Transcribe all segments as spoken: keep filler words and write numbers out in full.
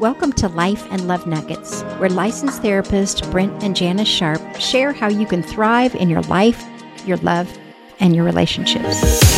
Welcome to Life and Love Nuggets, where licensed therapists Brent and Janice Sharp share how you can thrive in your life, your love, and your relationships.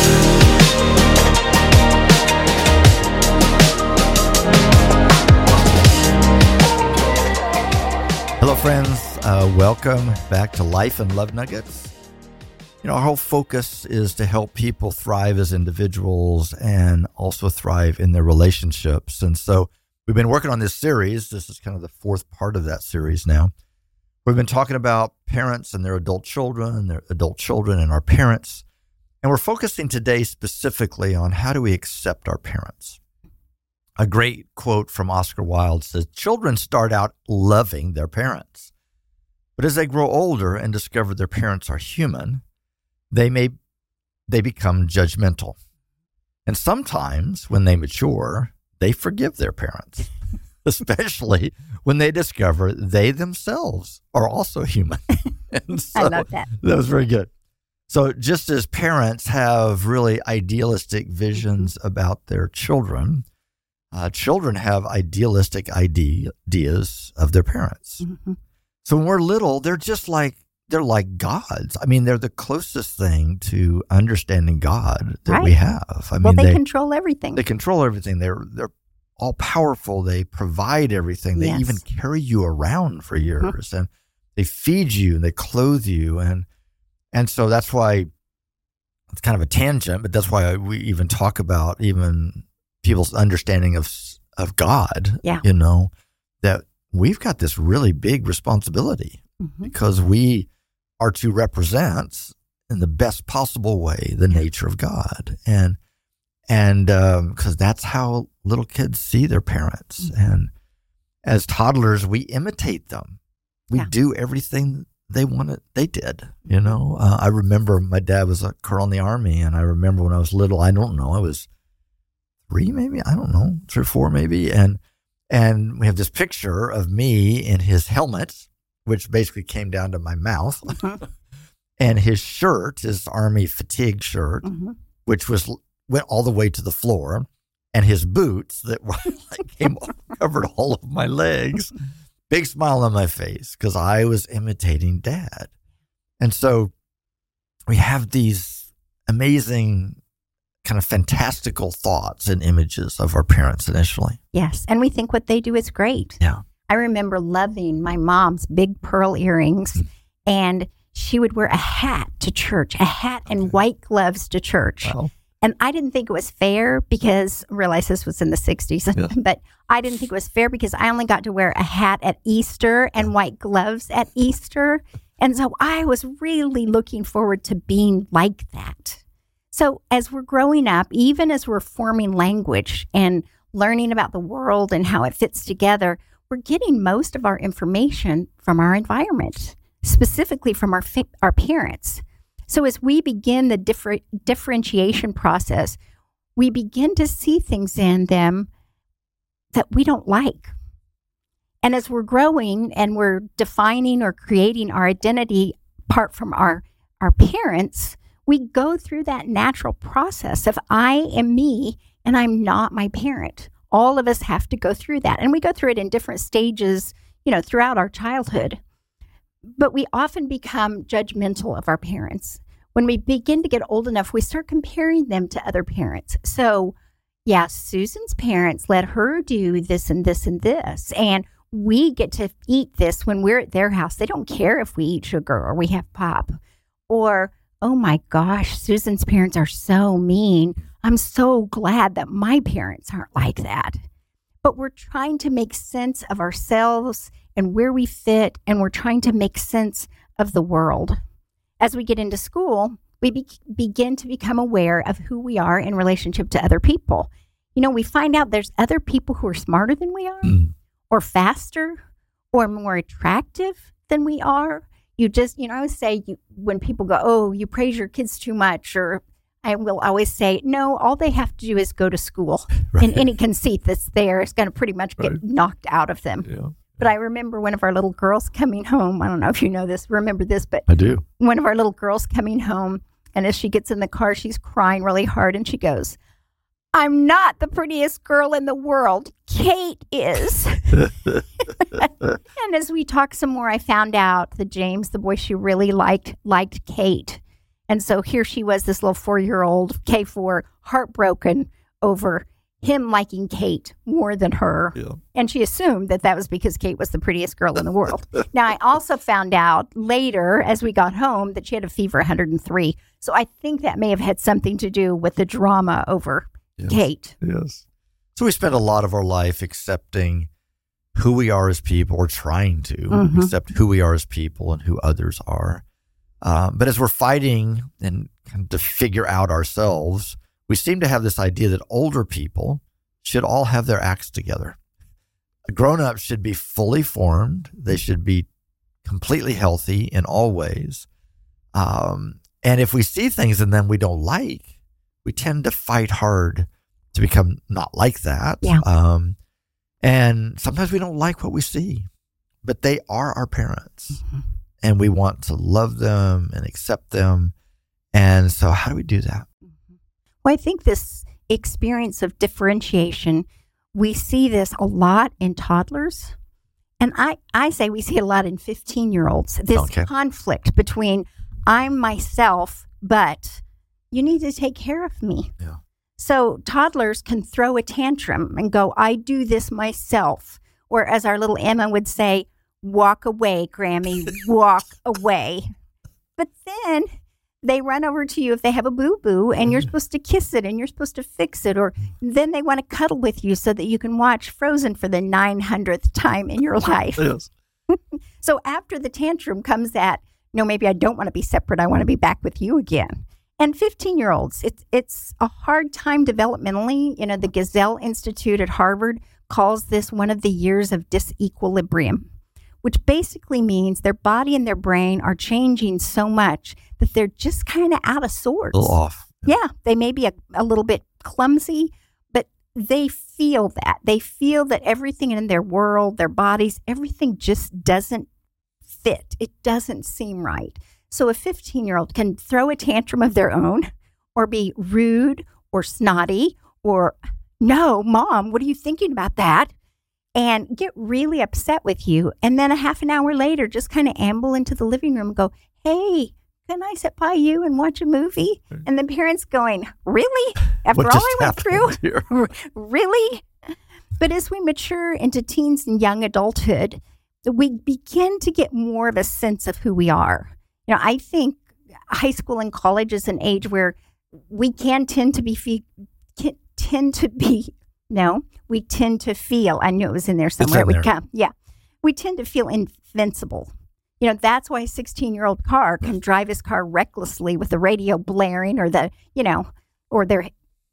Hello, friends. Uh, welcome back to Life and Love Nuggets. You know, our whole focus is to help people thrive as individuals and also thrive in their relationships. And so we've been working on this series. This is kind of the fourth part of that series now. We've been talking about parents and their adult children, their adult children and our parents. And we're focusing today specifically on how do we accept our parents. A great quote from Oscar Wilde says, "Children start out loving their parents, but as they grow older and discover their parents are human, they may they become judgmental. And sometimes when they mature, they forgive their parents, especially when they discover they themselves are also human." And so, I love that. That was very good. So just as parents have really idealistic visions about their children, uh, children have idealistic ideas of their parents. Mm-hmm. So when we're little, they're just like, they're like gods. I mean, they're the closest thing to understanding God that Right. we have. I Well, mean, they, they control everything. They control everything. They're they're all powerful. They provide everything. They Yes. even carry you around for years, and they feed you and they clothe you, and and so that's why it's kind of a tangent, but that's why we even talk about even people's understanding of of God. Yeah. You know, that we've got this really big responsibility Mhm. because we are to represent in the best possible way the nature of God, and and because um, that's how little kids see their parents. Mm-hmm. And as toddlers, we imitate them. We Yeah. do everything they wanted. They did. You know, uh, I remember my dad was a colonel in the Army, and I remember when I was little. I don't know. I was three, maybe. I don't know, three or four, maybe. And and we have this picture of me in his helmet, which basically came down to my mouth, Mhm. and his shirt, his Army fatigue shirt, Mhm. which was went all the way to the floor, and his boots that were, like, came covered all of my legs. Big smile on my face because I was imitating Dad. And so we have these amazing, kind of fantastical thoughts and images of our parents initially. Yes, and we think what they do is great. Yeah. I remember loving my mom's big pearl earrings, Mm. and she would wear a hat to church, a hat and white gloves to church. Well, And I didn't think it was fair because, I realize this was in the sixties, Yeah. but I didn't think it was fair because I only got to wear a hat at Easter and white gloves at Easter. And so I was really looking forward to being like that. So as we're growing up, even as we're forming language and learning about the world and how it fits together, we're getting most of our information from our environment, specifically from our fa- our parents. So as we begin the differ- differentiation process, we begin to see things in them that we don't like. And as we're growing and we're defining or creating our identity apart from our, our parents, we go through that natural process of I am me and I'm not my parent. All of us have to go through that. And we go through it in different stages, you know, throughout our childhood. But we often become judgmental of our parents. When we begin to get old enough, we start comparing them to other parents. So, yeah, Susan's parents let her do this and this and this. And we get to eat this when we're at their house. They don't care if we eat sugar or we have pop. Or, oh my gosh, Susan's parents are so mean. I'm so glad that my parents aren't like that. But we're trying to make sense of ourselves and where we fit, and we're trying to make sense of the world. As we get into school, we be- begin to become aware of who we are in relationship to other people. You know, we find out there's other people who are smarter than we are, Mm. or faster, or more attractive than we are. You just, you know, I always say you, when people go, oh, you praise your kids too much, or I will always say, no, all they have to do is go to school. Right. And any conceit that's there is going to pretty much get Right. knocked out of them. Yeah. But I remember one of our little girls coming home. I don't know if you know this, remember this, but I do. one of our little girls coming home, and as she gets in the car, she's crying really hard, and she goes, I'm not the prettiest girl in the world. Kate is. And as we talked some more, I found out that James, the boy she really liked, liked Kate. And so here she was, this little four-year-old, K four, heartbroken over him liking Kate more than her. Yeah. And she assumed that that was because Kate was the prettiest girl in the world. Now, I also found out later, as we got home, that she had a fever one hundred three. So I think that may have had something to do with the drama over yes. Kate. Yes. So we spend a lot of our life accepting who we are as people, or trying to mm-hmm. accept who we are as people and who others are. Um, but as we're fighting and kind of to figure out ourselves, we seem to have this idea that older people should all have their acts together. Grown-ups should be fully formed. They should be completely healthy in all ways. Um, and if we see things in them we don't like, we tend to fight hard to become not like that. Yeah. Um, and sometimes we don't like what we see, but they are our parents. Mm-hmm. And we want to love them and accept them. And so how do we do that? Well, I think this experience of differentiation, we see this a lot in toddlers. And I, I say we see a lot in fifteen-year-olds. This okay. conflict between I'm myself, but you need to take care of me. Yeah. So toddlers can throw a tantrum and go, I do this myself. Or as our little Emma would say, walk away, Grammy, walk away. But then they run over to you if they have a boo-boo and you're supposed to kiss it and you're supposed to fix it. Or then they want to cuddle with you so that you can watch Frozen for the nine hundredth time in your life. Yes. So after the tantrum comes that, no, maybe I don't want to be separate. I want to be back with you again. And fifteen-year-olds, it's it's a hard time developmentally. You know, the Gazelle Institute at Harvard calls this one of the years of disequilibrium, which basically means their body and their brain are changing so much that they're just kind of out of sorts. A little off. Yeah. yeah, they may be a, a little bit clumsy, but they feel that. They feel that everything in their world, their bodies, everything just doesn't fit. It doesn't seem right. So a fifteen-year-old can throw a tantrum of their own or be rude or snotty or, no, Mom, what are you thinking about that? And get really upset with you. And then a half an hour later, just kind of amble into the living room and go, hey, can I sit by you and watch a movie? And the parents going, really? After all I went through? Really? But as we mature into teens and young adulthood, we begin to get more of a sense of who we are. You know, I think high school and college is an age where we can tend to be, fe- can tend to be, no, we tend to feel, I knew it was in there somewhere. It's in it would there. come. Yeah. We tend to feel invincible. You know, that's why a sixteen-year-old car can drive his car recklessly with the radio blaring or the, you know, or their,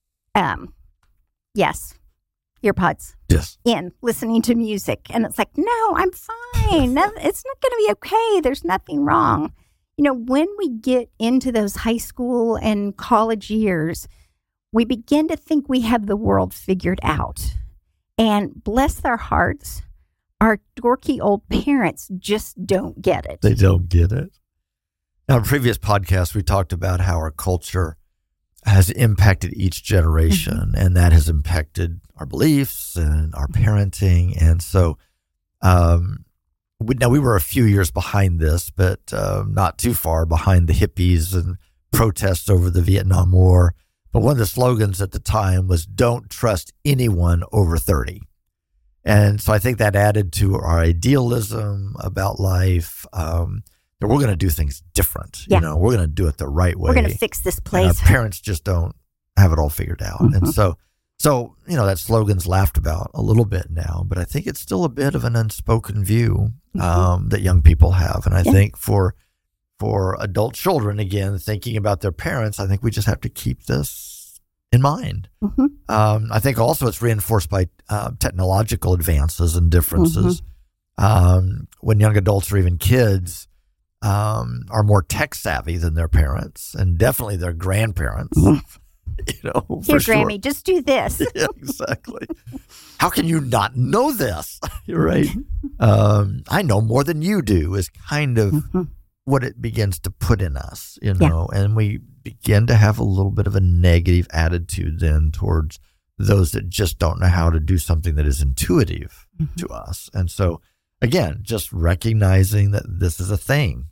um, yes, earpods yes. in, listening to music. And it's like, no, I'm fine. No, it's not going to be okay. There's nothing wrong. You know, when we get into those high school and college years, we begin to think we have the world figured out. And bless their hearts, our dorky old parents just don't get it. They don't get it. Now, in previous podcasts, we talked about how our culture has impacted each generation, mm-hmm. and that has impacted our beliefs and our parenting. And so, um, we, now we were a few years behind this, but uh, not too far behind the hippies and protests over the Vietnam War. But one of the slogans at the time was, don't trust anyone over thirty. And so I think that added to our idealism about life, um, that we're going to do things different. Yeah. You know, we're going to do it the right way. We're going to fix this place. And our parents just don't have it all figured out. Mm-hmm. And so, so, you know, that slogan's laughed about a little bit now, but I think it's still a bit of an unspoken view um, mm-hmm. that young people have. And I yeah. think for for adult children, again, thinking about their parents, I think we just have to keep this in mind. Mm-hmm. Um, I think also it's reinforced by uh, technological advances and differences. Mm-hmm. Um, when young adults or even kids um, are more tech savvy than their parents, and definitely their grandparents. Mm-hmm. You know, here, for Grammy, sure. just do this. Yeah, exactly. How can you not know this? You're right. Um, I know more than you do is kind of mm-hmm. what it begins to put in us, you know, yeah. and we begin to have a little bit of a negative attitude then towards those that just don't know how to do something that is intuitive Mm-hmm. to us. And so, again, just recognizing that this is a thing.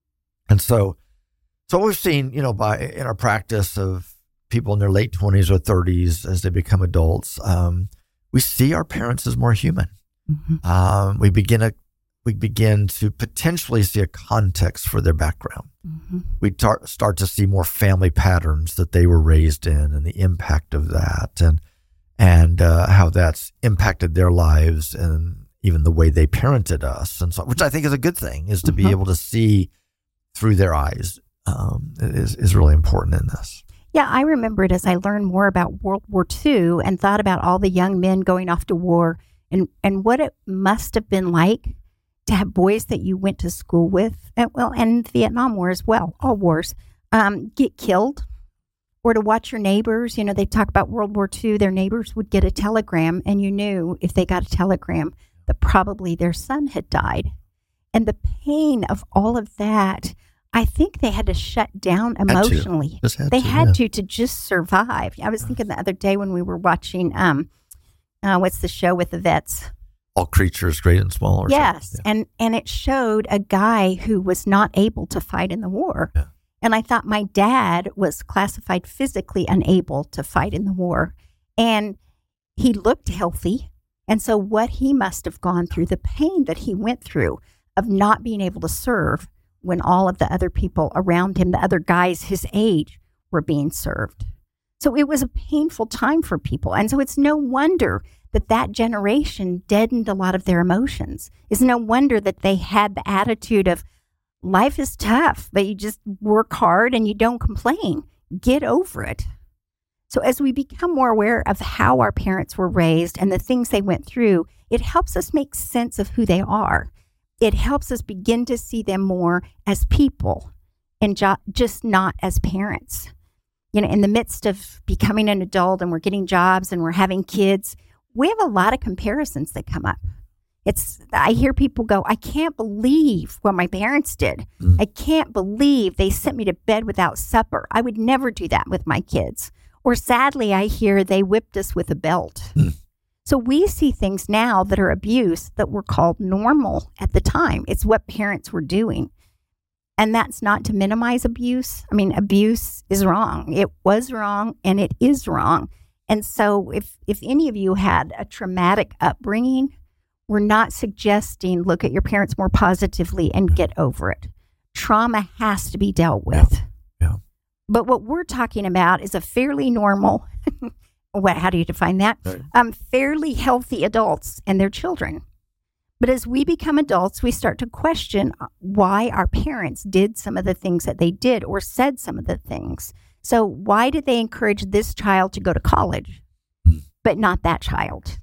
And so, so what we've seen, you know, by in our practice of people in their late twenties or thirties as they become adults, um, we see our parents as more human. Mm-hmm. Um, we begin a we begin to potentially see a context for their background. Mm-hmm. We tar- start to see more family patterns that they were raised in and the impact of that, and and uh, how that's impacted their lives and even the way they parented us, and so, which I think is a good thing, is to Mm-hmm. be able to see through their eyes um, is is really important in this. Yeah, I remember it as I learned more about World War Two and thought about all the young men going off to war and, and what it must have been like to have boys that you went to school with, and, well, and the Vietnam War as well, all wars, um, get killed, or to watch your neighbors. You know, they talk about World War Two, their neighbors would get a telegram, and you knew if they got a telegram that probably their son had died. And the pain of all of that, I think they had to shut down emotionally. Just had they to, had yeah. to to just survive. I was thinking the other day when we were watching, um, uh, what's the show with the vets? All creatures, great and small. Or Yes, something. and and it showed a guy who was not able to fight in the war. Yeah. And I thought my dad was classified physically unable to fight in the war, and he looked healthy. And so what he must have gone through, the pain that he went through of not being able to serve when all of the other people around him, the other guys his age, were being served. So it was a painful time for people. And so it's no wonder that that generation deadened a lot of their emotions. It's no wonder that they had the attitude of, life is tough, but you just work hard and you don't complain. Get over it. So as we become more aware of how our parents were raised and the things they went through, it helps us make sense of who they are. It helps us begin to see them more as people and jo- just not as parents. You know, in the midst of becoming an adult and we're getting jobs and we're having kids, we have a lot of comparisons that come up. It's, I hear people go, I can't believe what my parents did. Mm. I can't believe they sent me to bed without supper. I would never do that with my kids. Or sadly, I hear they whipped us with a belt. Mm. So we see things now that are abuse that were called normal at the time. It's what parents were doing. And that's not to minimize abuse. I mean, abuse is wrong. It was wrong and it is wrong. And so if, if any of you had a traumatic upbringing, we're not suggesting look at your parents more positively and get over it. Trauma has to be dealt with. Yeah. Yeah. But what we're talking about is a fairly normal, what? How do you define that? Right. Um, fairly healthy adults and their children. But as we become adults, we start to question why our parents did some of the things that they did or said some of the things. So why did they encourage this child to go to college, Mm. but not that child?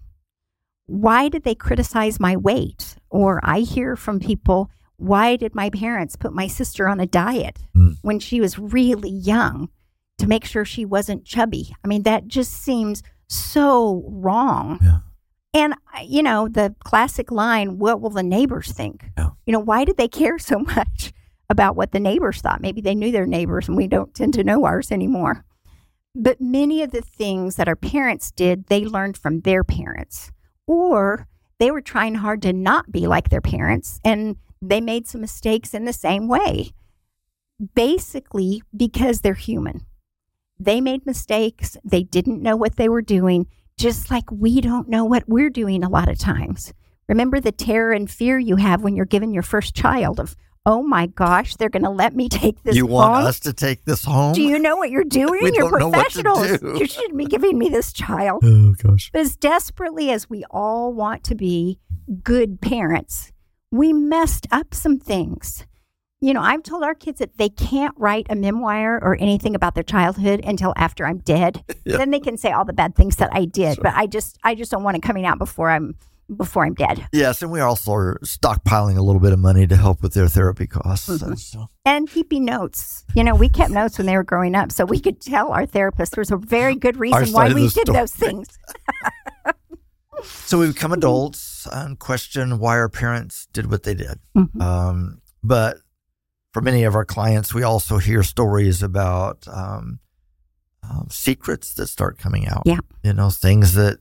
Why did they criticize my weight? Or I hear from people, why did my parents put my sister on a diet Mm. when she was really young to make sure she wasn't chubby? I mean, that just seems so wrong. Yeah. And, you know, the classic line, what will the neighbors think? Yeah. You know, why did they care so much about what the neighbors thought? Maybe they knew their neighbors and we don't tend to know ours anymore. But many of the things that our parents did, they learned from their parents. Or they were trying hard to not be like their parents and they made some mistakes in the same way. Basically, because they're human. They made mistakes. They didn't know what they were doing, just like we don't know what we're doing a lot of times. Remember the terror and fear you have when you're given your first child of, oh my gosh, they're going to let me take this You want home? us to take this home? Do you know what you're doing? We You're don't know what to professionals. do. You shouldn't be giving me this child. Oh, gosh. But as desperately as we all want to be good parents, we messed up some things. You know, I've told our kids that they can't write a memoir or anything about their childhood until after I'm dead. Yeah. Then they can say all the bad things that I did, Sure. but I just I just don't want it coming out before I'm before I'm dead. Yes, and we also are stockpiling a little bit of money to help with their therapy costs. Mhm. And so, And keeping notes. You know, we kept notes when they were growing up, so we could tell our therapist there's a very good reason side why of we the did story. those things. so we become adults and question why our parents did what they did. Mhm. Um, but for many of our clients, we also hear stories about um, um, secrets that start coming out. Yeah. You know, things that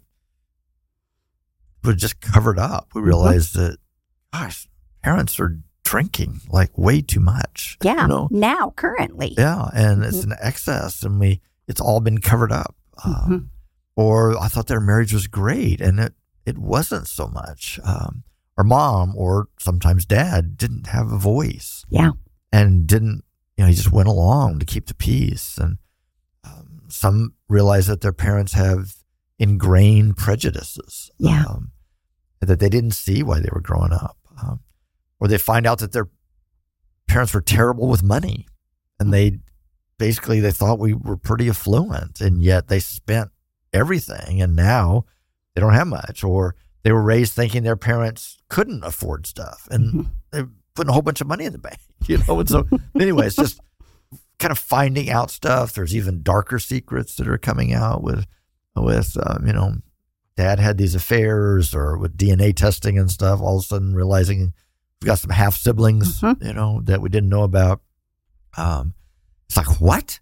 were just covered up. We realized mm-hmm. that, gosh, parents are drinking like way too much. Yeah. You know? Now, currently. Yeah. And mm-hmm. it's an excess, and we, it's all been covered up. Mm-hmm. Um, or I thought their marriage was great, and it, it wasn't so much. Um, or mom or sometimes dad didn't have a voice. Yeah. And didn't, you know, he just went along to keep the peace. And um, some realize that their parents have ingrained prejudices. Yeah. Um, that they didn't see while they were growing up. Um, or they find out that their parents were terrible with money. And they basically, they thought we were pretty affluent, and yet they spent everything, and now they don't have much. Or they were raised thinking their parents couldn't afford stuff, and mm-hmm. they're putting a whole bunch of money in the bank, you know? And so anyway, it's just kind of finding out stuff. There's even darker secrets that are coming out with, with, um, you know, dad had these affairs, or with D N A testing and stuff, all of a sudden realizing we've got some half siblings, mm-hmm. you know, that we didn't know about. Um, it's like, what?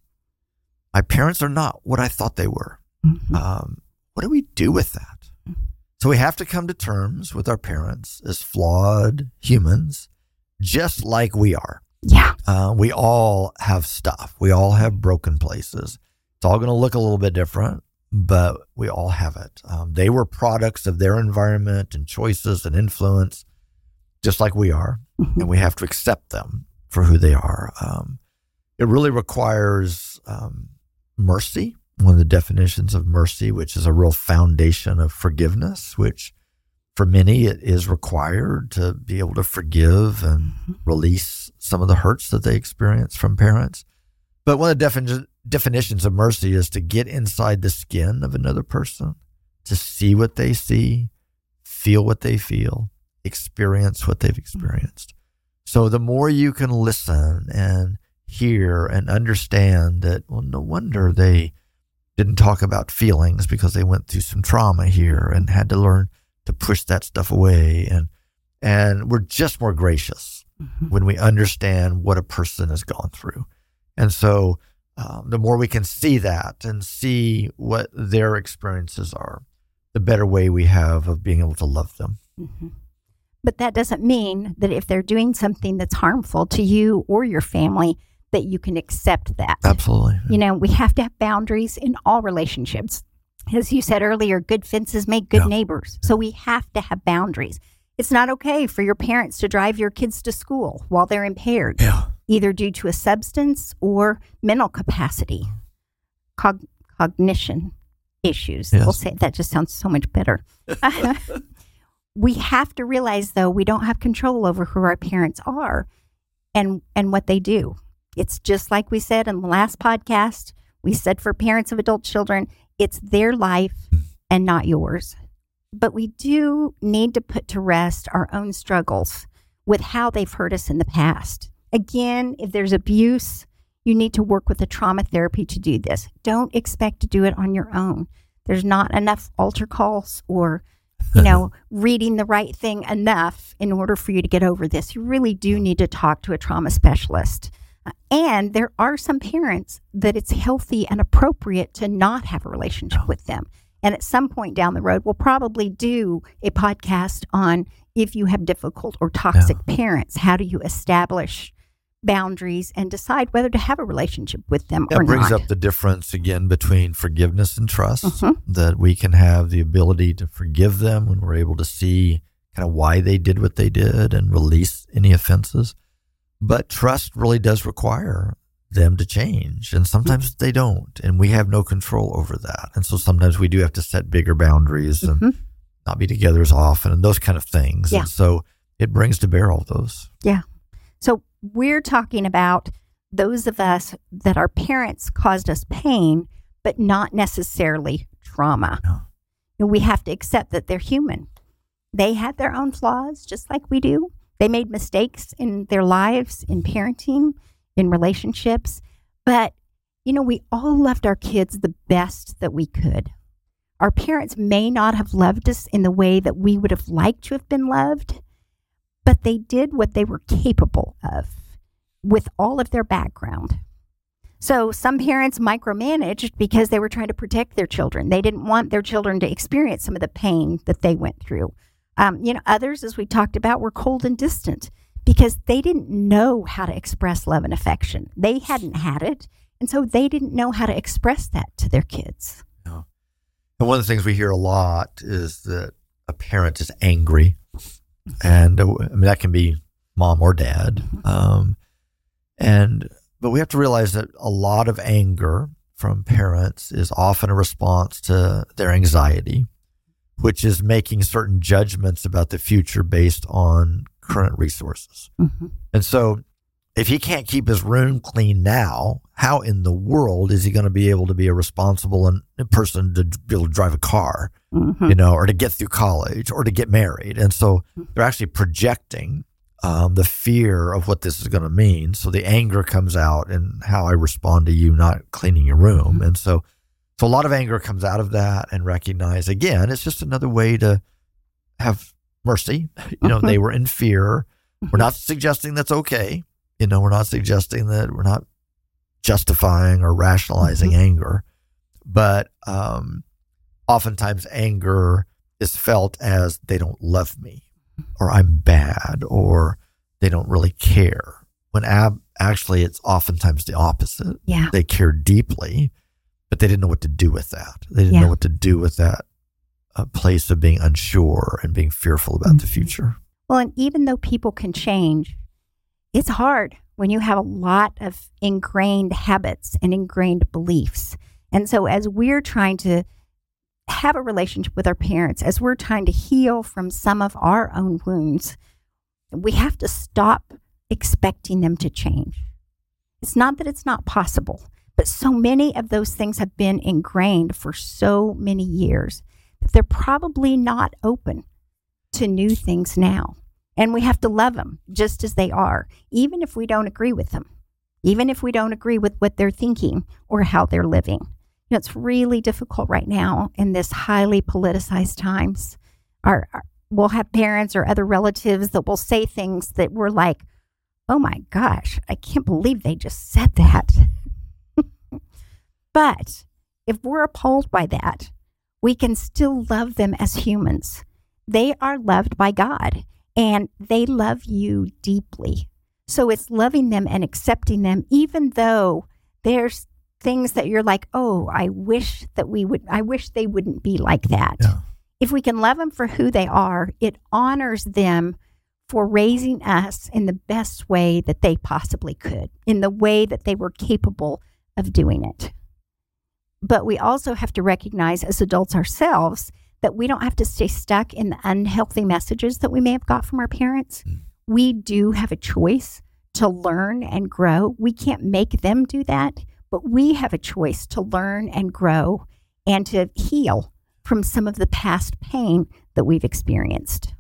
My parents are not what I thought they were. Mm-hmm. Um, what do we do with that? So we have to come to terms with our parents as flawed humans, just like we are. Yeah. Uh, we all have stuff. We all have broken places. It's all going to look a little bit different, but we all have it. Um, they were products of their environment and choices and influence, just like we are. Mm-hmm. And we have to accept them for who they are. Um, it really requires um, mercy. One of the definitions of mercy, which is a real foundation of forgiveness, which for many it is required to be able to forgive and release some of the hurts that they experience from parents. But one of the defin- definitions of mercy is to get inside the skin of another person, to see what they see, feel what they feel, experience what they've experienced. So the more you can listen and hear and understand that, well, no wonder they didn't talk about feelings, because they went through some trauma here and had to learn to push that stuff away. And and we're just more gracious mm-hmm. when we understand what a person has gone through. And so um, the more we can see that and see what their experiences are, the better way we have of being able to love them. Mm-hmm. But that doesn't mean that if they're doing something that's harmful to you or your family, that you can accept that. Absolutely. You know, we have to have boundaries in all relationships. As you said earlier, good fences make good yeah. neighbors. So we have to have boundaries. It's not okay for your parents to drive your kids to school while they're impaired, yeah. either due to a substance or mental capacity, cog- cognition issues. Yes. We'll say that just sounds so much better. We have to realize, though, we don't have control over who our parents are and, and what they do. It's just like we said in the last podcast. We said for parents of adult children, it's their life and not yours. But we do need to put to rest our own struggles with how they've hurt us in the past. Again, if there's abuse, you need to work with a trauma therapy to do this. Don't expect to do it on your own. There's not enough altar calls or, you know, reading the right thing enough in order for you to get over this. You really do need to talk to a trauma specialist. And there are some parents that it's healthy and appropriate to not have a relationship with them. And at some point down the road, we'll probably do a podcast on if you have difficult or toxic yeah. parents, how do you establish boundaries and decide whether to have a relationship with them that or not. That brings up the difference again between forgiveness and trust, mm-hmm. that we can have the ability to forgive them when we're able to see kind of why they did what they did and release any offenses. But trust really does require them to change. And sometimes mm-hmm. they don't. And we have no control over that. And so sometimes we do have to set bigger boundaries and mm-hmm. not be together as often and those kind of things. Yeah. And so it brings to bear all those. Yeah. So we're talking about those of us that our parents caused us pain, but not necessarily trauma. No. And we have to accept that they're human. They had their own flaws just like we do. They made mistakes in their lives, in parenting, in relationships. But, you know, we all loved our kids the best that we could. Our parents may not have loved us in the way that we would have liked to have been loved, but they did what they were capable of with all of their background. So some parents micromanaged because they were trying to protect their children. They didn't want their children to experience some of the pain that they went through. Um, you know, others, as we talked about, were cold and distant because they didn't know how to express love and affection. They hadn't had it, and so they didn't know how to express that to their kids. Yeah. And one of the things we hear a lot is that a parent is angry, and uh, I mean that can be mom or dad, um, and but we have to realize that a lot of anger from parents is often a response to their anxiety, which is making certain judgments about the future based on current resources. Mm-hmm. And so if he can't keep his room clean now, how in the world is he going to be able to be a responsible and, person to be able to drive a car, mm-hmm. you know, or to get through college or to get married? And so they're actually projecting um, the fear of what this is going to mean. So the anger comes out in how I respond to you not cleaning your room. Mm-hmm. And so So a lot of anger comes out of that, and recognize, again, it's just another way to have mercy. You know, mm-hmm. they were in fear. Mm-hmm. We're not suggesting that's okay. You know, we're not suggesting that we're not justifying or rationalizing mm-hmm. anger. But um, oftentimes anger is felt as they don't love me, or I'm bad, or they don't really care. When ab- actually it's oftentimes the opposite. Yeah. They care deeply, but they didn't know what to do with that. They didn't yeah. know what to do with that uh, place of being unsure and being fearful about mm-hmm. the future. Well, and even though people can change, it's hard when you have a lot of ingrained habits and ingrained beliefs. And so as we're trying to have a relationship with our parents, as we're trying to heal from some of our own wounds, we have to stop expecting them to change. It's not that it's not possible. But so many of those things have been ingrained for so many years that they're probably not open to new things now. And we have to love them just as they are, even if we don't agree with them, even if we don't agree with what they're thinking or how they're living. You know, it's really difficult right now in this highly politicized times. Our, our, we'll have parents or other relatives that will say things that we're like, oh my gosh, I can't believe they just said that. But if we're appalled by that, we can still love them as humans. They are loved by God, and they love you deeply. So it's loving them and accepting them, even though there's things that you're like, oh, I wish that we would, I wish they wouldn't be like that. Yeah. If we can love them for who they are, it honors them for raising us in the best way that they possibly could, in the way that they were capable of doing it. But we also have to recognize as adults ourselves that we don't have to stay stuck in the unhealthy messages that we may have got from our parents. Mm. We do have a choice to learn and grow. We can't make them do that, but we have a choice to learn and grow and to heal from some of the past pain that we've experienced.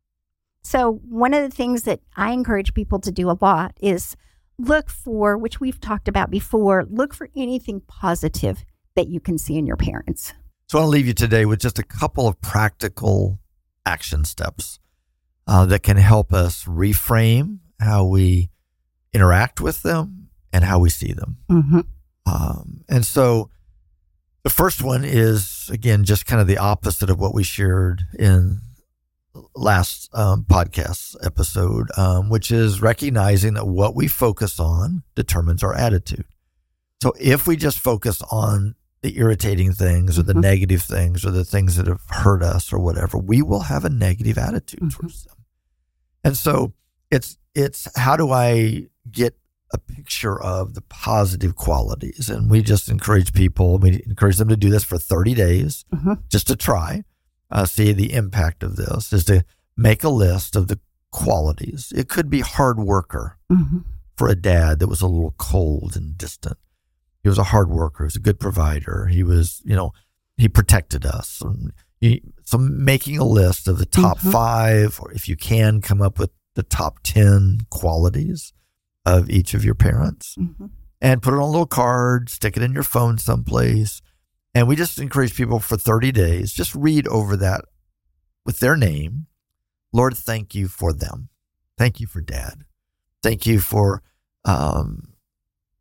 So one of the things that I encourage people to do a lot is look for, which we've talked about before, look for anything positive that you can see in your parents. So I want to leave you today with just a couple of practical action steps uh, that can help us reframe how we interact with them and how we see them. Mm-hmm. Um, and so the first one is, again, just kind of the opposite of what we shared in last um, podcast episode, um, which is recognizing that what we focus on determines our attitude. So if we just focus on the irritating things or the mm-hmm. negative things or the things that have hurt us or whatever, we will have a negative attitude mm-hmm. towards them. And so it's it's how do I get a picture of the positive qualities? And we just encourage people, we encourage them to do this for thirty days, mm-hmm. just to try, uh, see the impact of this, is to make a list of the qualities. It could be hard worker mm-hmm. for a dad that was a little cold and distant. He was a hard worker. He was a good provider. He was, you know, he protected us. And he, so making a list of the top mm-hmm. five, or if you can, come up with the top ten qualities of each of your parents mm-hmm. and put it on a little card, stick it in your phone someplace. And we just encourage people for thirty days, just read over that with their name. Lord, thank you for them. Thank you for Dad. Thank you for, um,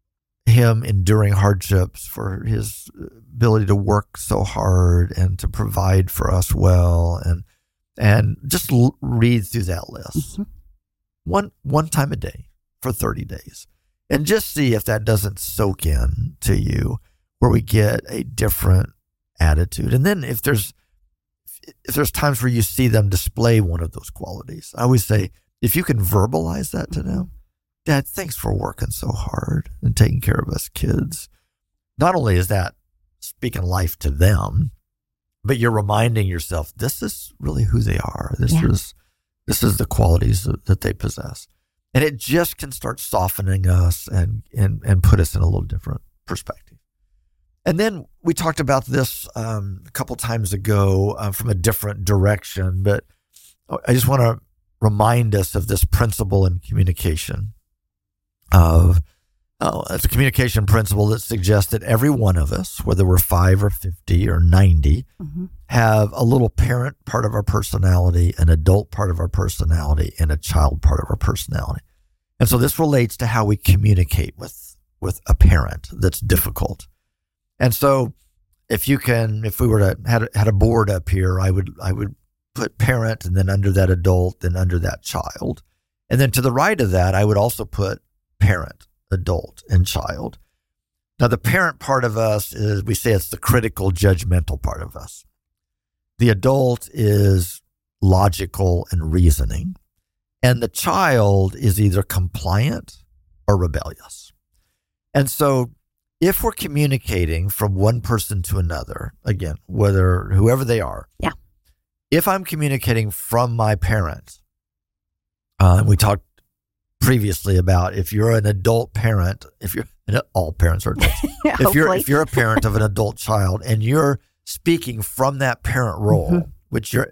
him enduring hardships, for his ability to work so hard and to provide for us well, and and just l- read through that list mm-hmm. one one time a day for thirty days, and just see if that doesn't soak in to you, where we get a different attitude. And then if there's if there's times where you see them display one of those qualities, I always say, if you can verbalize that to them, Dad, thanks for working so hard and taking care of us kids. Not only is that speaking life to them, but you're reminding yourself, this is really who they are. This yeah. is this is the qualities that, that they possess. And it just can start softening us and, and, and put us in a little different perspective. And then we talked about this um, a couple times ago uh, from a different direction, but I just want to remind us of this principle in communication. Of oh, it's a communication principle that suggests that every one of us, whether we're five or fifty or ninety, mm-hmm. have a little parent part of our personality, an adult part of our personality, and a child part of our personality. And so this relates to how we communicate with with a parent that's difficult. And so if you can, if we were to had had a board up here, I would I would put parent, and then under that adult, then under that child. And then to the right of that, I would also put parent, adult, and child. Now, the parent part of us is, we say it's the critical, judgmental part of us. The adult is logical and reasoning. And the child is either compliant or rebellious. And so if we're communicating from one person to another, again, whether whoever they are, yeah. if I'm communicating from my parent, uh, and we talked previously about if you're an adult parent, if you're all parents are adults, if you're if you're a parent of an adult child and you're speaking from that parent role, mm-hmm. which you're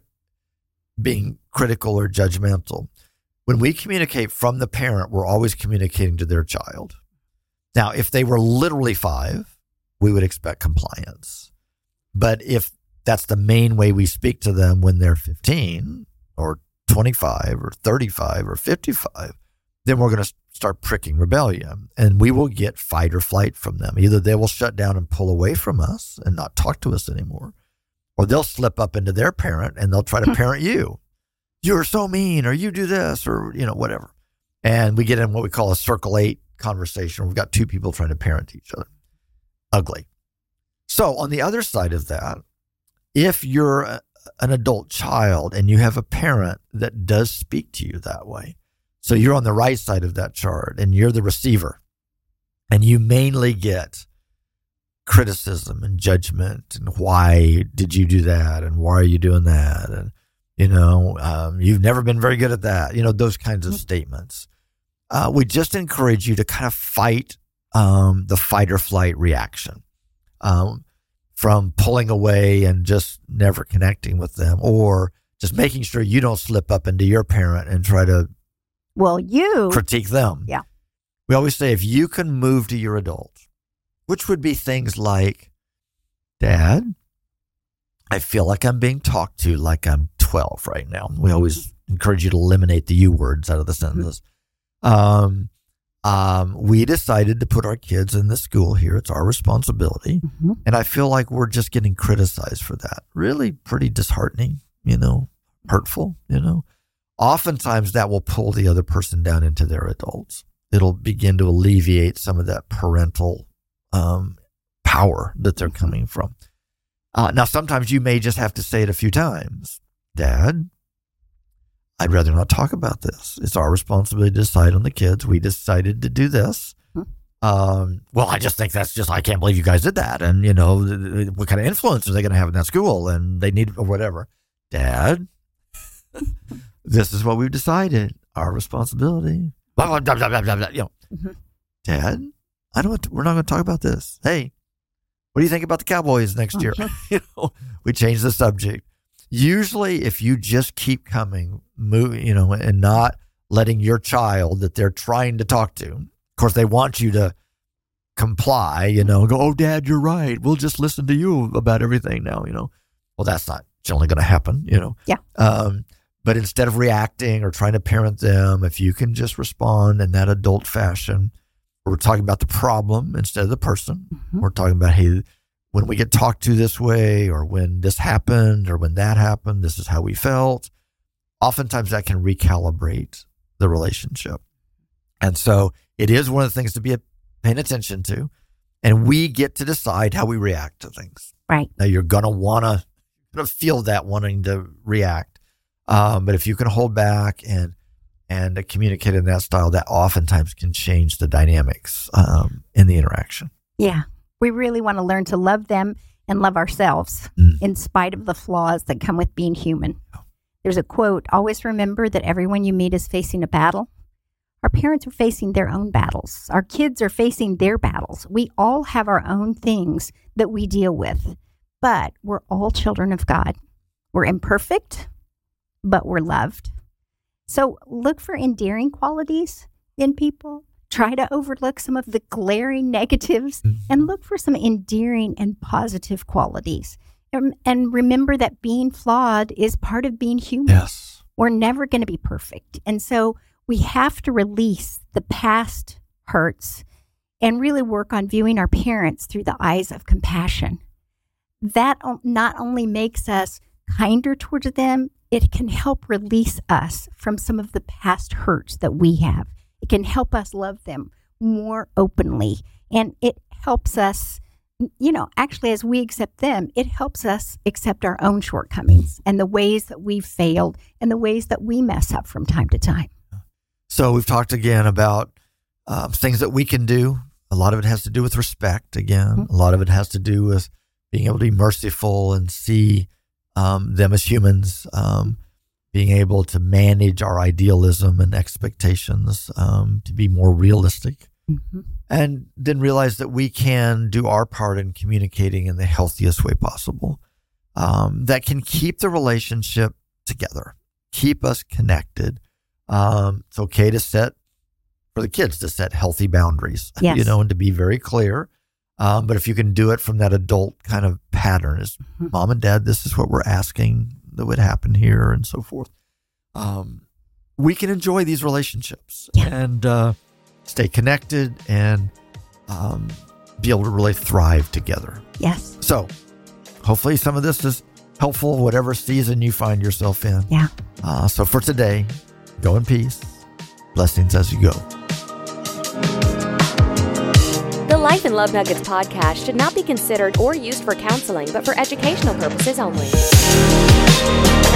being critical or judgmental, when we communicate from the parent, we're always communicating to their child. Now, if they were literally five, we would expect compliance. But if that's the main way we speak to them when they're fifteen or twenty-five or thirty-five or fifty-five, then we're going to start pricking rebellion, and we will get fight or flight from them. Either they will shut down and pull away from us and not talk to us anymore, or they'll slip up into their parent and they'll try to parent you. You're so mean, or you do this, or, you know, whatever. And we get in what we call a circle eight conversation. We've got two people trying to parent each other. Ugly. So on the other side of that, if you're a, an adult child and you have a parent that does speak to you that way, so you're on the right side of that chart and you're the receiver, and you mainly get criticism and judgment and why did you do that and why are you doing that, and you know um, you've never been very good at that, you know those kinds of mm-hmm. statements. Uh, we just encourage you to kind of fight um, the fight or flight reaction um, from pulling away and just never connecting with them, or just making sure you don't slip up into your parent and try to Well, you critique them. Yeah. We always say, if you can move to your adult, which would be things like, Dad, I feel like I'm being talked to like I'm twelve right now. We always encourage you to eliminate the you words out of the sentences. Mm-hmm. Um, um, we decided to put our kids in the school here. It's our responsibility. Mm-hmm. And I feel like we're just getting criticized for that. Really pretty disheartening, you know, hurtful, you know. Oftentimes that will pull the other person down into their adults. It'll begin to alleviate some of that parental um, power that they're coming from. Uh, now, sometimes you may just have to say it a few times. Dad, I'd rather not talk about this. It's our responsibility to decide on the kids. We decided to do this. Um, well, I just think that's just, I can't believe you guys did that. And, you know, what kind of influence are they going to have in that school? And they need, or whatever. Dad, this is what we've decided. Our responsibility. Blah, blah, blah, blah, blah, blah, you know. Mm-hmm. Dad, I don't. We're not going to talk about this. Hey, what do you think about the Cowboys next year? you know, we change the subject. Usually, if you just keep coming, move, you know, and not letting your child that they're trying to talk to, of course, they want you to comply. You know, go, oh, Dad, you're right. We'll just listen to you about everything now. You know, well, that's not generally going to happen. You know, yeah. Um, But instead of reacting or trying to parent them, if you can just respond in that adult fashion, We're talking about the problem instead of the person. Mm-hmm. We're talking about, hey, when we get talked to this way, or when this happened, or when that happened, this is how we felt. Oftentimes that can recalibrate the relationship. And so it is one of the things to be paying attention to. And we get to decide how we react to things. Right. Now you're going to want to gonna feel that wanting to react. Um, but if you can hold back and and communicate in that style, that oftentimes can change the dynamics um, in the interaction. Yeah. We really want to learn to love them and love ourselves Mm. in spite of the flaws that come with being human. There's a quote, always remember that everyone you meet is facing a battle. Our parents are facing their own battles. Our kids are facing their battles. We all have our own things that we deal with, but we're all children of God. We're imperfect, but we're loved. So look for endearing qualities in people. Try to overlook some of the glaring negatives Mm. and look for some endearing and positive qualities. And, and remember that being flawed is part of being human. Yes. We're never going to be perfect. And so we have to release the past hurts and really work on viewing our parents through the eyes of compassion. That not only makes us kinder towards them, it can help release us from some of the past hurts that we have. It can help us love them more openly. And it helps us, you know, actually, as we accept them, it helps us accept our own shortcomings and the ways that we've failed and the ways that we mess up from time to time. So we've talked again about um, things that we can do. A lot of it has to do with respect. Again, Mm-hmm. a lot of it has to do with being able to be merciful and see um, them as humans, um, being able to manage our idealism and expectations, um, to be more realistic. Mm-hmm. And then realize that we can do our part in communicating in the healthiest way possible. Um, that can keep the relationship together, keep us connected. Um, it's okay to set, for the kids to set healthy boundaries, Yes. you know, and to be very clear. Um, but if you can do it from that adult kind of pattern, is Mm-hmm. mom and dad, this is what we're asking that would happen here, and so forth. Um, we can enjoy these relationships Yeah. and uh, stay connected and um, be able to really thrive together. Yes. So hopefully some of this is helpful, whatever season you find yourself in. Yeah. Uh, so for today, go in peace. Blessings as you go. The Life and Love Nuggets podcast should not be considered or used for counseling, but for educational purposes only.